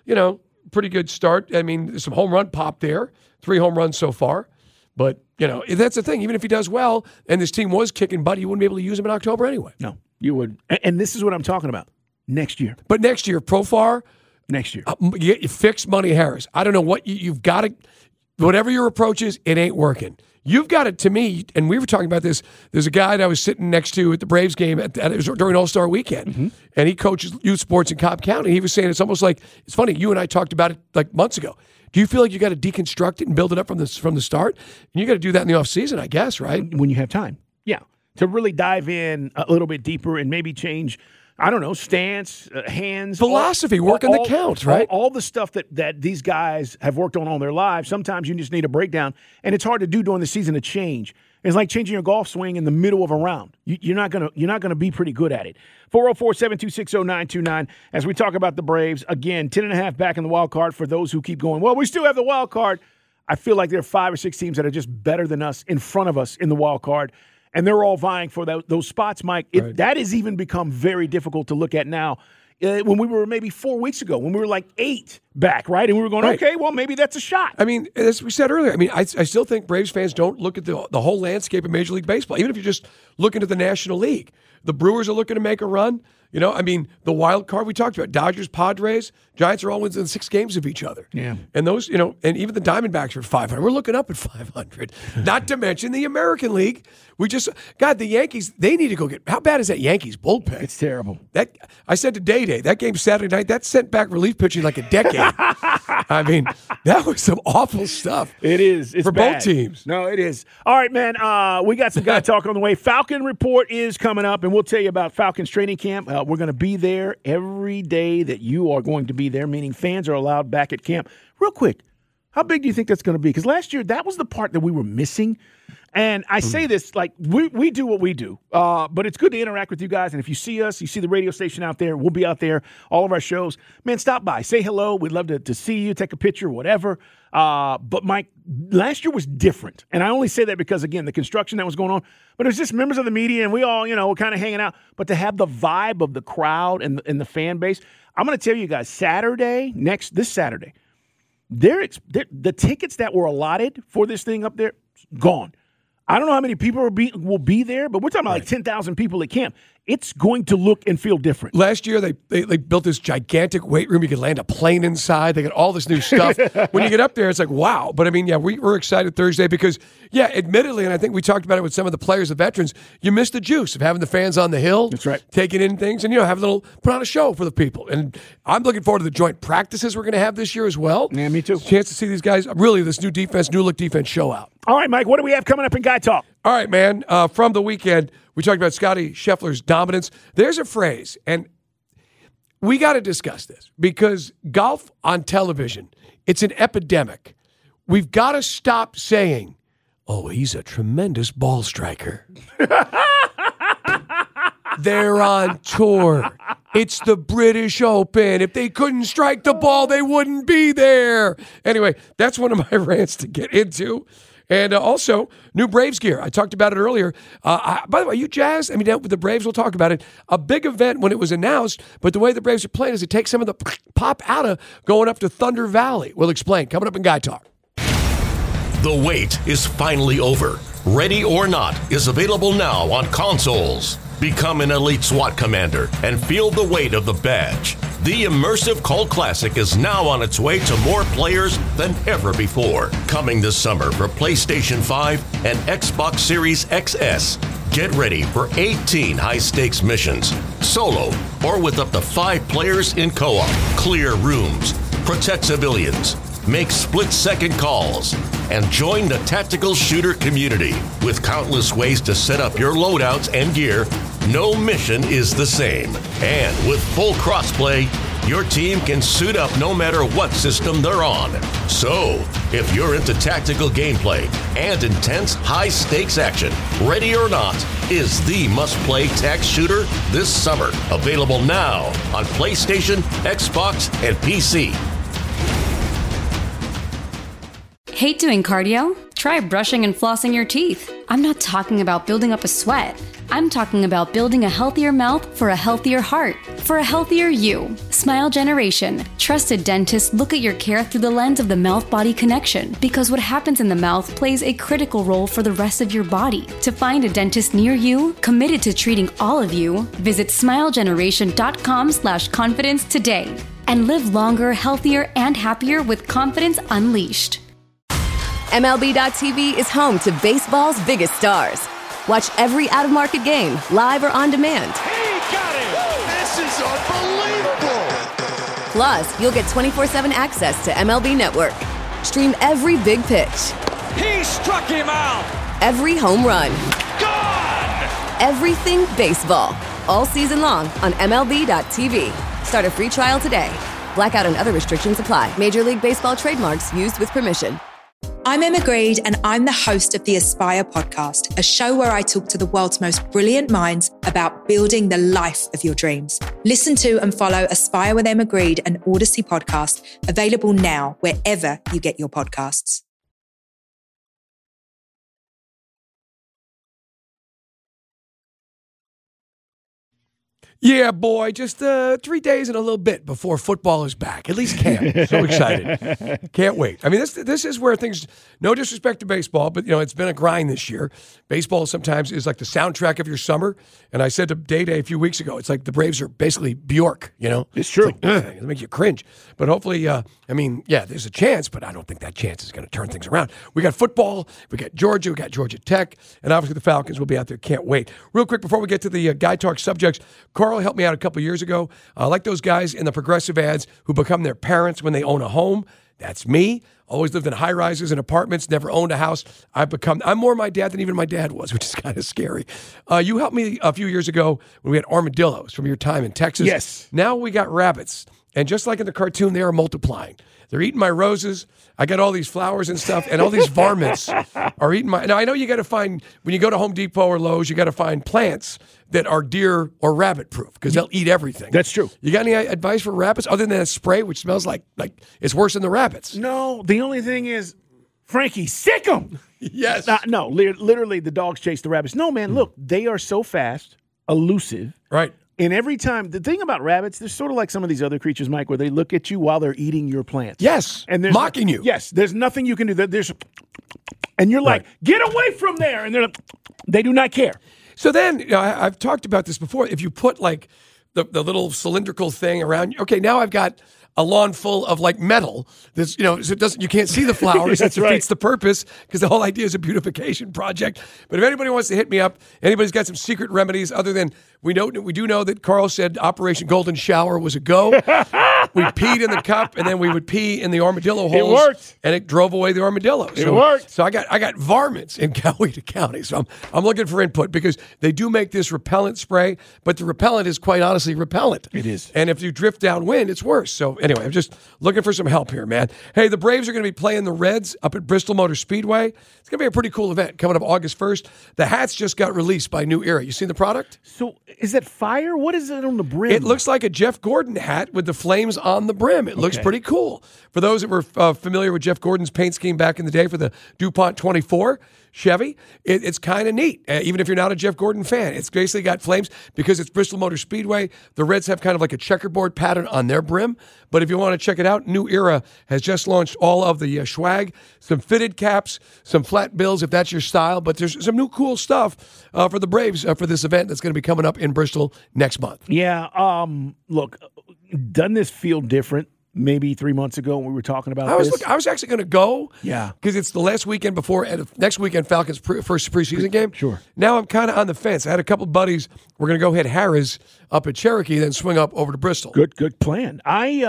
pretty good start. I mean, there's some home run pop there. 3 home runs so far. But, that's the thing. Even if he does well and this team was kicking butt, you wouldn't be able to use him in October anyway. No. You would, and this is what I'm talking about. Next year. But next year, Profar. Next year. You fix Money Harris. I don't know what you've got to, whatever your approach is, it ain't working. You've got it, to me, and we were talking about this. There's a guy that I was sitting next to at the Braves game it was during All-Star Weekend, and he coaches youth sports in Cobb County. He was saying it's almost like, it's funny, you and I talked about it like months ago. Do you feel like you got to deconstruct it and build it up from the start? And you got to do that in the offseason, I guess, right? When you have time. Yeah. To really dive in a little bit deeper and maybe change, I don't know, stance, hands. Philosophy, working the count, right? All the stuff that these guys have worked on all their lives. Sometimes you just need a breakdown, and it's hard to do during the season to change. It's like changing your golf swing in the middle of a round. You're not gonna be pretty good at it. 404-726-0929. As we talk about the Braves, again, 10.5 back in the wild card for those who keep going, well, we still have the wild card. I feel like there are 5 or 6 teams that are just better than us in front of us in the wild card. And they're all vying for those spots, Mike. That has even become very difficult to look at now. When we were maybe 4 weeks ago, when we were like 8 back, right? And we were going, okay, well, maybe that's a shot. I mean, as we said earlier, I still think Braves fans don't look at the whole landscape of Major League Baseball. Even if you're just looking at the National League, the Brewers are looking to make a run. The wild card we talked about, Dodgers, Padres, Giants are all within 6 games of each other. Yeah. And those, and even the Diamondbacks are 500. We're looking up at 500. Not to mention the American League. The Yankees, they need to go how bad is that Yankees bullpen? It's terrible. I said to Day, that game Saturday night, that sent back relief pitching like a decade. I mean, that was some awful stuff. It is. It's for bad. Both teams. No, it is. All right, man. We got some guy talk on the way. Falcon Report is coming up, and we'll tell you about Falcons training camp. We're going to be there every day that you are going to be there, meaning fans are allowed back at camp. Real quick, how big do you think that's going to be? Because last year, that was the part that we were missing. And I say this, like, we do what we do, but it's good to interact with you guys. And if you see us, you see the radio station out there, we'll be out there, all of our shows. Man, stop by. Say hello. We'd love to see you, take a picture, whatever. But, Mike, last year was different. And I only say that because, again, the construction that was going on, but it was just members of the media and we all, were kind of hanging out. But to have the vibe of the crowd and the fan base, I'm going to tell you guys, this Saturday, the tickets that were allotted for this thing up there, gone. I don't know how many people will be there, but we're talking about like 10,000 people at camp. It's going to look and feel different. Last year, they built this gigantic weight room. You could land a plane inside. They got all this new stuff. When you get up there, it's like, wow. But, I mean, yeah, we're excited Thursday because, yeah, admittedly, and I think we talked about it with some of the players, the veterans, you miss the juice of having the fans on the hill. That's right. Taking in things and, put on a show for the people. And I'm looking forward to the joint practices we're going to have this year as well. Yeah, me too. Chance to see these guys, really, this new look defense show out. All right, Mike, what do we have coming up in Guy Talk? All right, man. From the weekend, we talked about Scotty Scheffler's dominance. There's a phrase, and we got to discuss this because golf on television, it's an epidemic. We've got to stop saying, oh, he's a tremendous ball striker. They're on tour. It's the British Open. If they couldn't strike the ball, they wouldn't be there. Anyway, that's one of my rants to get into. And also, new Braves gear. I talked about it earlier. By the way, are you jazzed? I mean, with the Braves, we'll talk about it. A big event when it was announced, but the way the Braves are playing is it takes some of the pop out of going up to Thunder Valley. We'll explain. Coming up in Guy Talk. The wait is finally over. Ready or Not is available now on consoles. Become an elite SWAT commander and feel the weight of the badge. The immersive Cult Classic is now on its way to more players than ever before. Coming this summer for PlayStation 5 and Xbox Series XS. Get ready for 18 high-stakes missions, solo or with up to 5 players in co-op. Clear rooms, protect civilians, make split-second calls, and join the tactical shooter community. With countless ways to set up your loadouts and gear, no mission is the same. And with full crossplay, your team can suit up no matter what system they're on. So, if you're into tactical gameplay and intense high-stakes action, Ready or Not is the must-play tac shooter this summer. Available now on PlayStation, Xbox, and PC. Hate doing cardio? Try brushing and flossing your teeth. I'm not talking about building up a sweat. I'm talking about building a healthier mouth for a healthier heart, for a healthier you. Smile Generation. Trusted dentists look at your care through the lens of the mouth-body connection because what happens in the mouth plays a critical role for the rest of your body. To find a dentist near you, committed to treating all of you, visit smilegeneration.com/confidence today and live longer, healthier, and happier with confidence unleashed. MLB.tv is home to baseball's biggest stars. Watch every out-of-market game, live or on demand. He got it! This is unbelievable! Plus, you'll get 24/7 access to MLB Network. Stream every big pitch. He struck him out! Every home run. Gone! Everything baseball. All season long on MLB.tv. Start a free trial today. Blackout and other restrictions apply. Major League Baseball trademarks used with permission. I'm Emma Greed, and I'm the host of the Aspire podcast, a show where I talk to the world's most brilliant minds about building the life of your dreams. Listen to and follow Aspire with Emma Greed, an Odyssey podcast, available now wherever you get your podcasts. Yeah, boy, just 3 days and a little bit before football is back. At least camp. So excited. Can't wait. I mean, this is where things, no disrespect to baseball, but, it's been a grind this year. Baseball sometimes is like the soundtrack of your summer. And I said to Day-Day a few weeks ago, it's like the Braves are basically Bjork, It's true. It's like, it makes you cringe. But hopefully, there's a chance, but I don't think that chance is going to turn things around. We got football, we got Georgia, we got Georgia Tech, and obviously the Falcons will be out there. Can't wait. Real quick, before we get to the Guy Talk subjects, Carl helped me out a couple years ago. I like those guys in the progressive ads who become their parents when they own a home. That's me. Always lived in high rises and apartments, never owned a house. I'm more my dad than even my dad was, which is kind of scary. You helped me a few years ago when we had armadillos from your time in Texas. Yes. Now we got rabbits. And just like in the cartoon, they are multiplying. They're eating my roses. I got all these flowers and stuff, and all these varmints are eating my... Now, I know you got to find, when you go to Home Depot or Lowe's, you got to find plants that are deer or rabbit proof because they'll eat everything. That's true. You got any advice for rabbits other than that spray, which smells like it's worse than the rabbits? No, the only thing is, Frankie, sick them. Yes. No, literally the dogs chase the rabbits. No, man, look, they are so fast, elusive. Right. And every time, the thing about rabbits, they're sort of like some of these other creatures, Mike, where they look at you while they're eating your plants. Yes. And mocking you. Yes. There's nothing you can do. And you're like, get away from there. And they're like, they do not care. So then, I've talked about this before. If you put like the little cylindrical thing around, okay, now I've got a lawn full of like metal. That's, so it doesn't, you can't see the flowers. That defeats the purpose, because the whole idea is a beautification project. But if anybody wants to hit me up, anybody's got some secret remedies other than we do know that Carl said Operation Golden Shower was a go. We peed in the cup, and then we would pee in the armadillo holes. It worked, and it drove away the armadillo. It worked. So I got varmints in Coweta County. So I'm looking for input, because they do make this repellent spray, but the repellent is quite honestly repellent. It is. And if you drift downwind, it's worse. So anyway, I'm just looking for some help here, man. Hey, the Braves are going to be playing the Reds up at Bristol Motor Speedway. It's going to be a pretty cool event coming up August 1st. The hats just got released by New Era. You seen the product? So is that fire? What is it on the brim? It looks like a Jeff Gordon hat with the flames on the brim. It looks pretty cool. For those that were familiar with Jeff Gordon's paint scheme back in the day for the DuPont 24 Chevy, it's kind of neat. Even if you're not a Jeff Gordon fan, it's basically got flames because it's Bristol Motor Speedway. The Reds have kind of like a checkerboard pattern on their brim. But if you want to check it out, New Era has just launched all of the swag, some fitted caps, some flat bills if that's your style. But there's some new cool stuff for the Braves for this event that's going to be coming up in Bristol next month. Yeah. Look, doesn't this feel different? Maybe 3 months ago when we were talking about this. I was actually going to go. Yeah. Because it's the last weekend before, and next weekend, Falcons' first preseason game. Sure. Now I'm kind of on the fence. I had a couple buddies. We're going to go hit Harrah's up at Cherokee, then swing up over to Bristol. Good plan.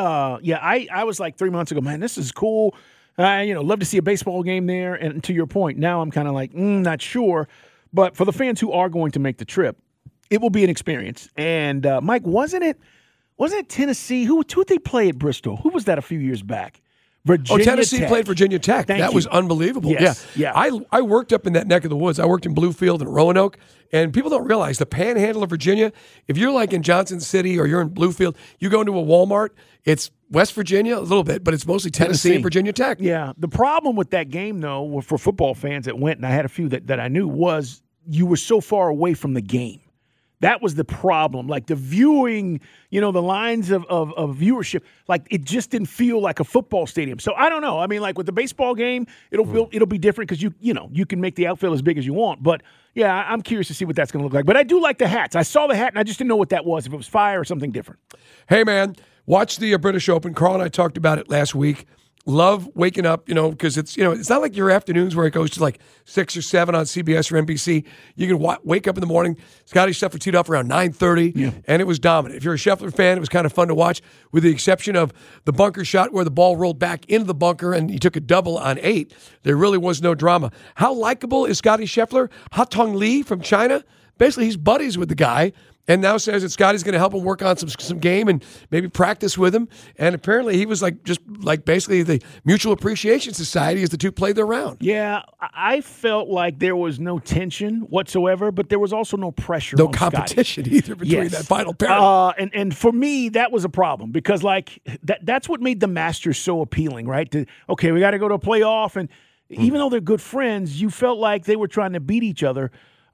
I was like 3 months ago, man, this is cool. Love to see a baseball game there. And to your point, now I'm kind of like, not sure. But for the fans who are going to make the trip, it will be an experience. And Mike, wasn't it Tennessee? Who did they play at Bristol? Who was that a few years back? Virginia Tennessee Tech. played Virginia Tech. Thank that you. was unbelievable. Yes. Yeah. I worked up in that neck of the woods. I worked in Bluefield and Roanoke, and people don't realize the panhandle of Virginia, if you're like in Johnson City or you're in Bluefield, you go into a Walmart, it's West Virginia a little bit, but it's mostly Tennessee and Virginia Tech. Yeah. The problem with that game, though, for football fans that went, and I had a few that I knew, was you were so far away from the game. That was the problem. Like the viewing, the lines of viewership, like it just didn't feel like a football stadium. So I don't know. I mean, like with the baseball game, it'll be different because you can make the outfield as big as you want. But yeah, I'm curious to see what that's going to look like. But I do like the hats. I saw the hat and I just didn't know what that was. If it was fire or something different. Hey man, watch the British Open. Carl and I talked about it last week. Love waking up, because it's not like your afternoons where it goes to like 6 or 7 on CBS or NBC. You can wake up in the morning. Scotty Scheffler teed off around 9:30, and it was dominant. If you're a Scheffler fan, it was kind of fun to watch, with the exception of the bunker shot where the ball rolled back into the bunker and he took a double on 8. There really was no drama. How likable is Scotty Scheffler? Haotong Li from China, basically he's buddies with the guy. And now says that Scotty's going to help him work on some game and maybe practice with him. And apparently he was just basically the Mutual Appreciation Society as the two played their round. Yeah, I felt like there was no tension whatsoever, but there was also no pressure. No on competition Scotty. either between that final pair. And for me, that was a problem because that's what made the Masters so appealing, right? We got to go to a playoff, and even though they're good friends, you felt like they were trying to beat each other.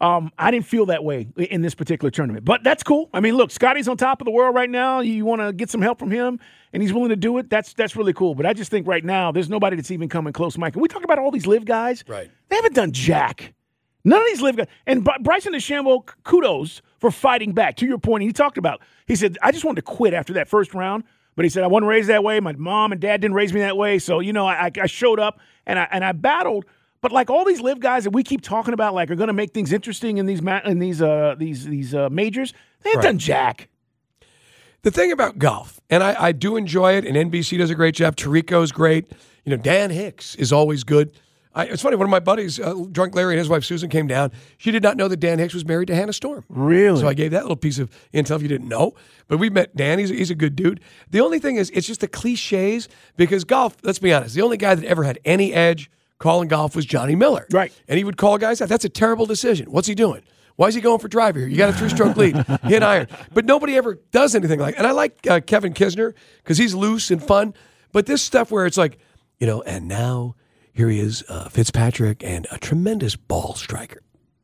I didn't feel that way in this particular tournament, but that's cool. I mean, look, Scotty's on top of the world right now. You want to get some help from him, and he's willing to do it. That's really cool. But I just think right now there's nobody that's even coming close, Mike. And we talk about all these live guys. Right. They haven't done jack. None of these live guys. And Bryson DeChambeau, kudos for fighting back. To your point, he talked about, he said, I just wanted to quit after that first round. But he said, I wasn't raised that way. My mom and dad didn't raise me that way. So, I showed up and I battled. But like all these live guys that we keep talking about, like are going to make things interesting in these majors, they haven't done jack. The thing about golf, and I do enjoy it, and NBC does a great job. Tirico's great. Dan Hicks is always good. It's funny, one of my buddies, Drunk Larry and his wife Susan, came down. She did not know that Dan Hicks was married to Hannah Storm. Really? So I gave that little piece of intel if you didn't know. But we met Dan. He's a good dude. The only thing is, it's just the cliches, because golf, let's be honest, the only guy that ever had any edge calling golf was Johnny Miller. Right. And he would call guys out. That's a terrible decision. What's he doing? Why is he going for driver here? You got a 3-stroke lead. Hit iron. But nobody ever does anything like that. And I like Kevin Kisner because he's loose and fun. But this stuff where it's like, and now Here he is, Fitzpatrick, and a tremendous ball striker.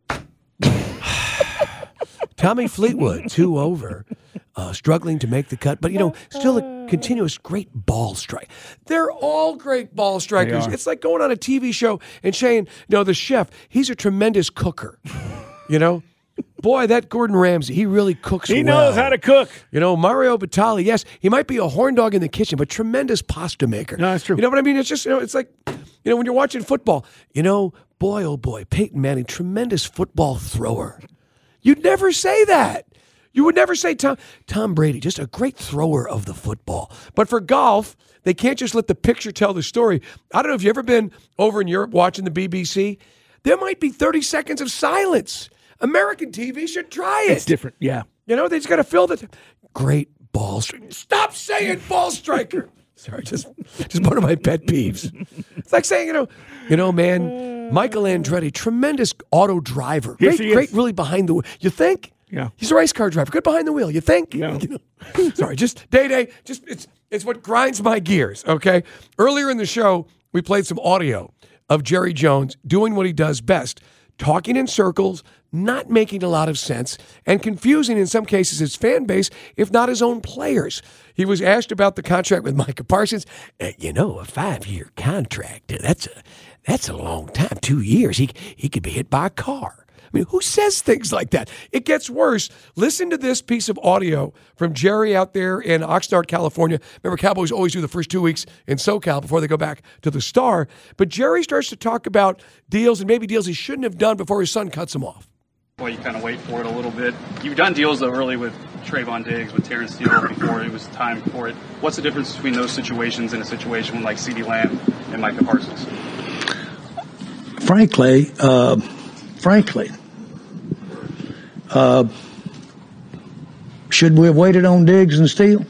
Tommy Fleetwood, 2 over, struggling to make the cut, but, still a continuous great ball strike. They're all great ball strikers. It's like going on a TV show and saying, the chef, he's a tremendous cooker. Boy, that Gordon Ramsay, he really cooks well. He knows how to cook. Mario Batali, yes, he might be a horn dog in the kitchen, but tremendous pasta maker. No, that's true. You know what I mean? It's just, it's like, when you're watching football, boy, oh boy, Peyton Manning, tremendous football thrower. You'd never say that. You would never say Tom Brady, just a great thrower of the football. But for golf, they can't just let the picture tell the story. I don't know if you've ever been over in Europe watching the BBC. There might be 30 seconds of silence. American TV should try it. It's different, yeah. They just got to fill the great ball striker. Stop saying ball striker. Sorry, just one of my pet peeves. It's like saying, man, Michael Andretti, tremendous auto driver. Great, really behind the wheel. You think? Yeah. He's a race car driver. Good behind the wheel. You think? Yeah. Sorry, just Day. It's what grinds my gears, okay? Earlier in the show, we played some audio of Jerry Jones doing what he does best, talking in circles, not making a lot of sense, and confusing in some cases his fan base, if not his own players. He was asked about the contract with Micah Parsons. A 5-year contract, that's a long time, 2 years. He could be hit by a car. I mean, who says things like that? It gets worse. Listen to this piece of audio from Jerry out there in Oxnard, California. Remember, Cowboys always do the first 2 weeks in SoCal before they go back to the Star. But Jerry starts to talk about deals and maybe deals he shouldn't have done before his son cuts him off. Well, you kind of wait for it a little bit. You've done deals, though, early with Trayvon Diggs, with Terrence Steele before it was time for it. What's the difference between those situations and a situation like CeeDee Lamb and Micah Parsons? Frankly, should we have waited on Diggs and Steele?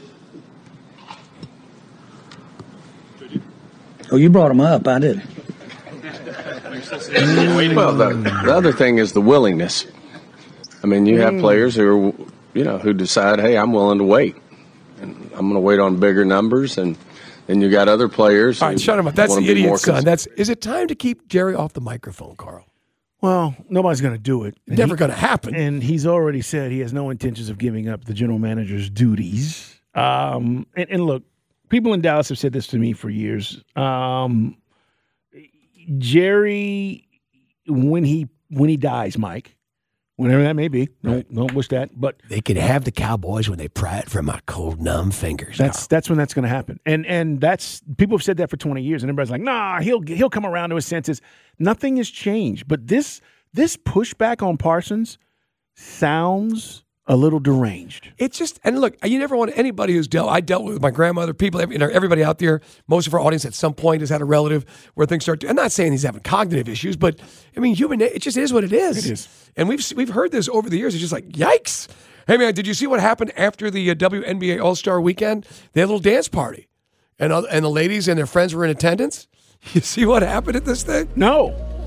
Oh, you brought them up. I didn't. Well, the other thing is the willingness. I mean, you have players who are, who decide, hey, I'm willing to wait, and I'm going to wait on bigger numbers, and then you got other players. All right, shut him up. That's the idiot's son. Is it time to keep Jerry off the microphone, Carl? Well, nobody's going to do it. Never going to happen. And he's already said he has no intentions of giving up the general manager's duties. And look, people in Dallas have said this to me for years. Jerry, when he dies, Mike, whenever that may be, don't wish that, but they can have the Cowboys when they pry it from my cold, numb fingers. That's when that's going to happen, and that's people have said that for 20 years, and everybody's like, nah, he'll come around to his senses. Nothing has changed, but this pushback on Parsons sounds a little deranged. It's just, and look, you never want anybody who's I dealt with my grandmother, people, everybody out there, most of our audience at some point has had a relative where things start I'm not saying he's having cognitive issues, but I mean, it just is what it is. It is. And we've heard this over the years. It's just like, yikes. Hey, man, did you see what happened after the WNBA All-Star Weekend? They had a little dance party, and the ladies and their friends were in attendance. You see what happened at this thing? No.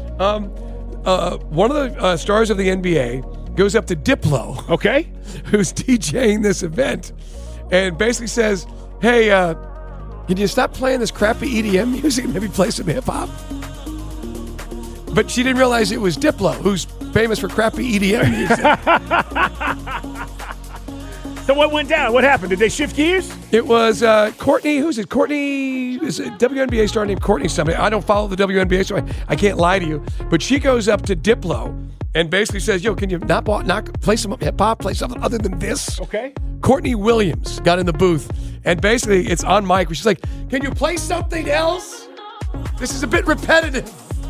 One of the stars of the NBA goes up to Diplo, okay, who's DJing this event, and basically says, hey, can you stop playing this crappy EDM music and maybe play some hip-hop? But she didn't realize it was Diplo, who's famous for crappy EDM music. So what went down? What happened? Did they shift gears? It was Courtney. Who's it? Courtney is a WNBA star named Courtney somebody. I don't follow the WNBA, so I can't lie to you. But she goes up to Diplo and basically says, yo, can you not play some hip-hop, play something other than this? Okay. Courtney Williams got in the booth, and basically it's on mic where she's like, can you play something else? This is a bit repetitive.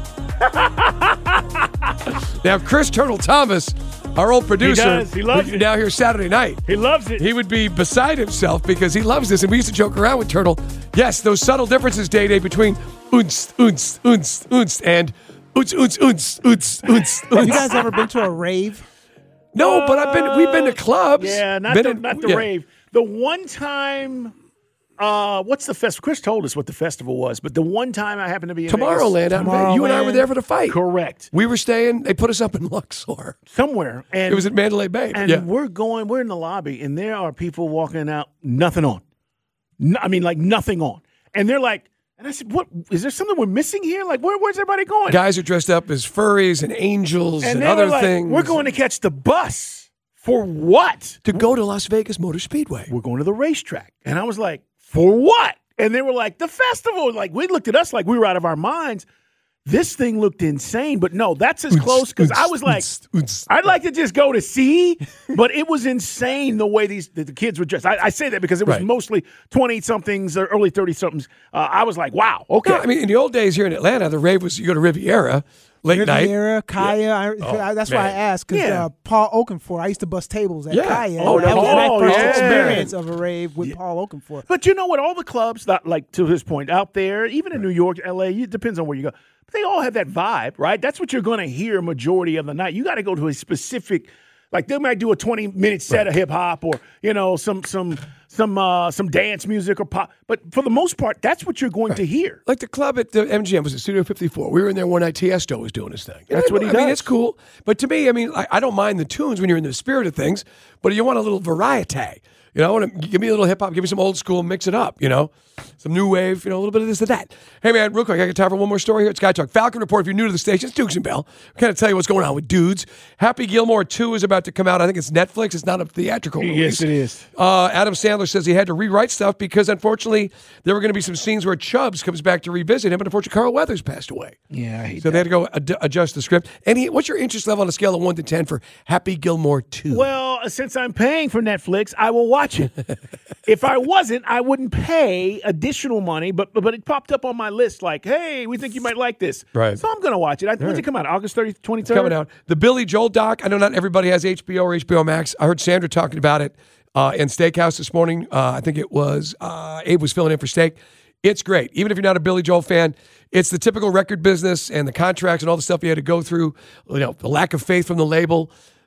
Now, Chris Turtle Thomas, our old producer, he loves it. Now here Saturday night. He loves it. He would be beside himself because he loves this. And we used to joke around with Turtle. Yes, those subtle differences, Day, between unst, unst, unst, unst, and unst, unst, unst, unst, unst. Have you guys ever been to a rave? No, but we've been to clubs. Yeah, not the rave. The one time, what's the festival? Chris told us what the festival was, but the one time I happened to be in Tomorrowland. Vegas, you and I were there for the fight. Correct. We were staying. They put us up in Luxor somewhere, and it was at Mandalay Bay. And we're in the lobby, and there are people walking out, nothing on. I mean, like nothing on, and they're like And I said, "What is there something we're missing here? Like, where's everybody going?" Guys are dressed up as furries and angels and other things. We're going to catch the bus for what? To go to Las Vegas Motor Speedway. We're going to the racetrack, and I was like, "For what?" And they were like, "The festival." Like, we looked at us like we were out of our minds. This thing looked insane, but no, that's as close because I was like, I'd like to just go to see, but it was insane the way the kids were dressed. I say that because it was mostly 20-somethings or early 30-somethings. I was like, wow, okay. No, I mean, in the old days here in Atlanta, the rave was you go to Riviera. Late night. Riviera, Kaya. That's why I asked, because Paul Oakenfourt, I used to bust tables at Kaya. That was my first experience of a rave with Paul Oakenfourt. But you know what? All the clubs, like to his point, out there, even in New York, L.A., it depends on where you go, but they all have that vibe, right? That's what you're going to hear majority of the night. You got to go to a specific, like they might do a 20-minute set of hip-hop or, some dance music or pop. But for the most part, that's what you're going to hear. Like the club at the MGM was at Studio 54. We were in there one night. Tiesto was doing his thing. That's what he does. I mean, it's cool. But to me, I mean, I don't mind the tunes when you're in the spirit of things, but you want a little variety. I want to give me a little hip hop, give me some old school, mix it up, some new wave, a little bit of this and that. Hey, man, real quick, I got time for one more story here. It's Guy Talk. Falcon Report, if you're new to the station, it's Dukes and Bell. I'm going to tell you what's going on with dudes. Happy Gilmore 2 is about to come out. I think it's Netflix. It's not a theatrical release. Yes, it is. Adam Sandler says he had to rewrite stuff because, unfortunately, there were going to be some scenes where Chubbs comes back to revisit him, and unfortunately, Carl Weathers passed away. Yeah, I hate So they had to go adjust the script. And what's your interest level on a scale of 1 to 10 for Happy Gilmore 2? Well, since I'm paying for Netflix, I will watch it. If I wasn't, I wouldn't pay additional money, but it popped up on my list like, hey, we think you might like this. Right. So I'm going to watch it. When's it come out? August 30th, 23rd? It's coming out. The Billy Joel doc, I know not everybody has HBO or HBO Max. I heard Sandra talking about it in Steakhouse this morning. I think it was Abe was filling in for Steak. It's great. Even if you're not a Billy Joel fan, it's the typical record business and the contracts and all the stuff he had to go through, the lack of faith from the label.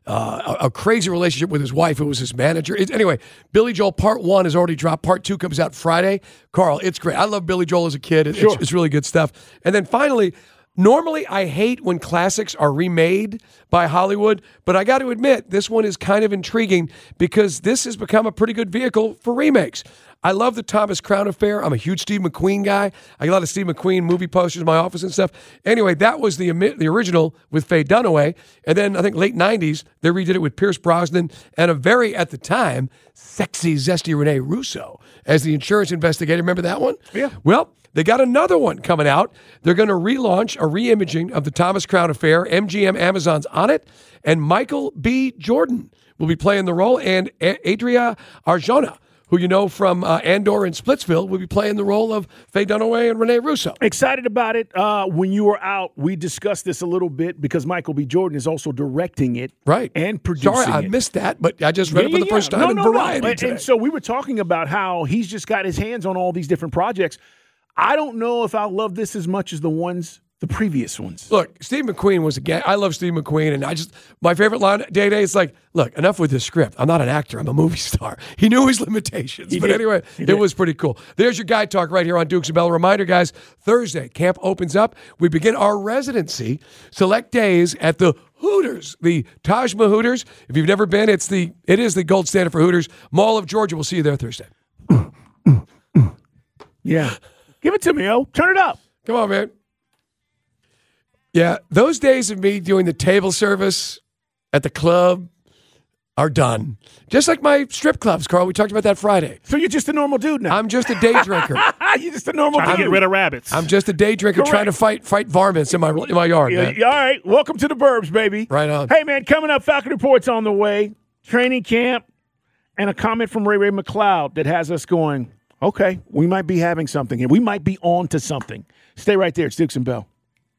A crazy relationship with his wife, who was his manager. Anyway, Billy Joel Part 1 has already dropped. Part 2 comes out Friday. Carl, it's great. I love Billy Joel as a kid. It's really good stuff. And then finally, normally I hate when classics are remade by Hollywood, but I got to admit, this one is kind of intriguing because this has become a pretty good vehicle for remakes. I love the Thomas Crown Affair. I'm a huge Steve McQueen guy. I got a lot of Steve McQueen movie posters in my office and stuff. Anyway, that was the original with Faye Dunaway. And then I think late 90s, they redid it with Pierce Brosnan and a very, at the time, sexy, zesty Rene Russo as the insurance investigator. Remember that one? Yeah. Well, they got another one coming out. They're going to relaunch a reimaging of the Thomas Crown Affair. MGM Amazon's on it. And Michael B. Jordan will be playing the role. And Adria Arjona, who you know from Andor and Splitsville, will be playing the role of Faye Dunaway and Rene Russo. Excited about it. When you were out, we discussed this a little bit because Michael B. Jordan is also directing it and producing it. Sorry, I missed that, but I just read it for the first time in Variety today. And so we were talking about how he's just got his hands on all these different projects. I don't know if I'll love this as much as the previous ones. Look, Steve McQueen was I love Steve McQueen, and my favorite line Day is like, look, enough with this script. I'm not an actor. I'm a movie star. He knew his limitations. Anyway, it was pretty cool. There's your Guy Talk right here on Dukes and Bell. Reminder, guys, Thursday, camp opens up. We begin our residency. Select days at the Hooters, the Tajma Hooters. If you've never been, it is the gold standard for Hooters. Mall of Georgia. We'll see you there Thursday. Yeah. Give it to me, turn it up. Come on, man. Yeah, those days of me doing the table service at the club are done. Just like my strip clubs, Carl. We talked about that Friday. So you're just a normal dude now. I'm just a day drinker. You're just a normal dude. Trying to get rid of rabbits. I'm just a day drinker trying to fight varmints in my yard, man. All right. Welcome to the burbs, baby. Right on. Hey, man, coming up, Falcon Report's on the way. Training camp and a comment from Ray McCloud that has us going, okay, we might be having something here. We might be on to something. Stay right there. It's Dukes and Bell.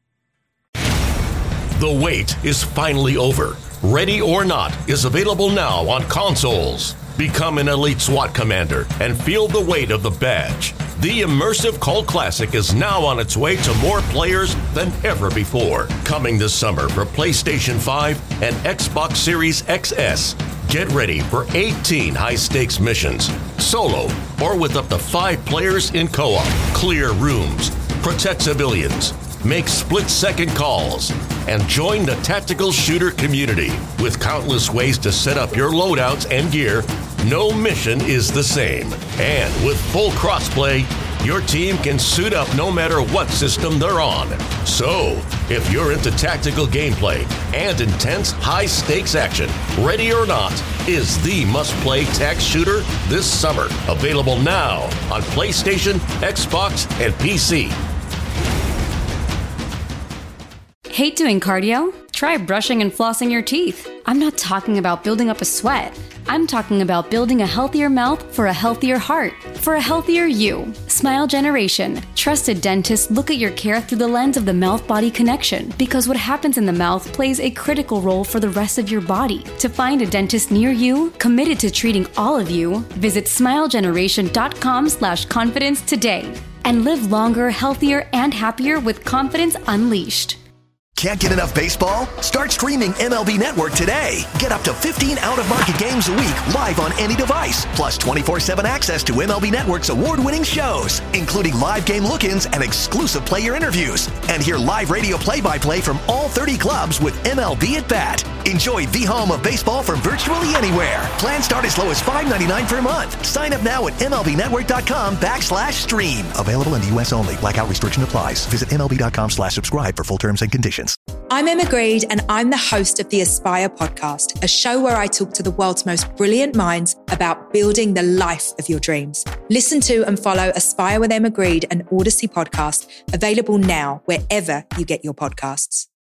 The wait is finally over. Ready or Not is available now on consoles. Become an elite SWAT commander and feel the weight of the badge. The immersive cult classic is now on its way to more players than ever before. Coming this summer for PlayStation 5 and Xbox Series XS. Get ready for 18 high-stakes missions, solo or with up to 5 players in co-op. Clear rooms, protect civilians, make split-second calls, and join the tactical shooter community. With countless ways to set up your loadouts and gear, no mission is the same. And with full crossplay, your team can suit up no matter what system they're on. So, if you're into tactical gameplay and intense high-stakes action, Ready or Not is the must-play tax shooter this summer. Available now on PlayStation, Xbox, and PC. Hate doing cardio? Try brushing and flossing your teeth. I'm not talking about building up a sweat. I'm talking about building a healthier mouth for a healthier heart, for a healthier you. Smile Generation. Trusted dentists look at your care through the lens of the mouth-body connection, because what happens in the mouth plays a critical role for the rest of your body. To find a dentist near you, committed to treating all of you, visit smilegeneration.com/confidence today and live longer, healthier, and happier with confidence unleashed. Can't get enough baseball? Start streaming MLB Network today. Get up to 15 out-of-market games a week live on any device, plus 24/7 access to MLB Network's award-winning shows, including live game look-ins and exclusive player interviews. And hear live radio play-by-play from all 30 clubs with MLB at Bat. Enjoy the home of baseball from virtually anywhere. Plans start as low as $5.99 per month. Sign up now at MLBnetwork.com/stream. Available in the U.S. only. Blackout restriction applies. Visit MLB.com/subscribe for full terms and conditions. I'm Emma Grade, and I'm the host of the Aspire podcast, a show where I talk to the world's most brilliant minds about building the life of your dreams. Listen to and follow Aspire with Emma Grade, an Odyssey podcast, available now wherever you get your podcasts.